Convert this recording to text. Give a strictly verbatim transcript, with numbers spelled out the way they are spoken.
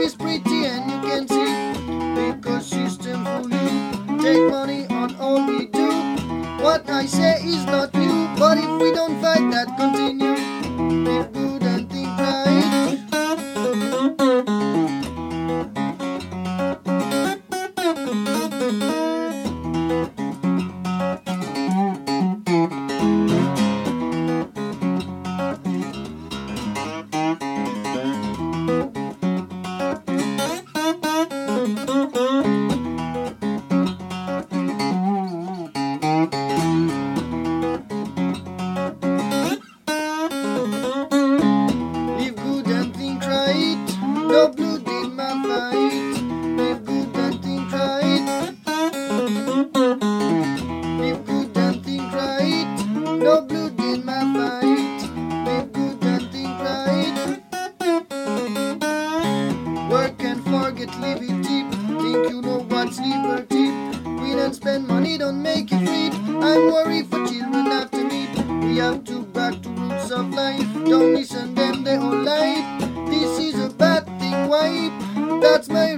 is pretty and you can see, because system fully take money on all we do. What I say is not new, but if we don't fight that continue, live good and think right. No blood in my fight. Live good and think right. Live good and think right. No blood in my fight. Live good and think right. Work and forget liberty. Think you know what's liberty. We don't spend money, don't make it free. I'm worried for children after me. We have to back to roots of life. Don't listen them, they all lie. This is a bad thing, wipe. That's my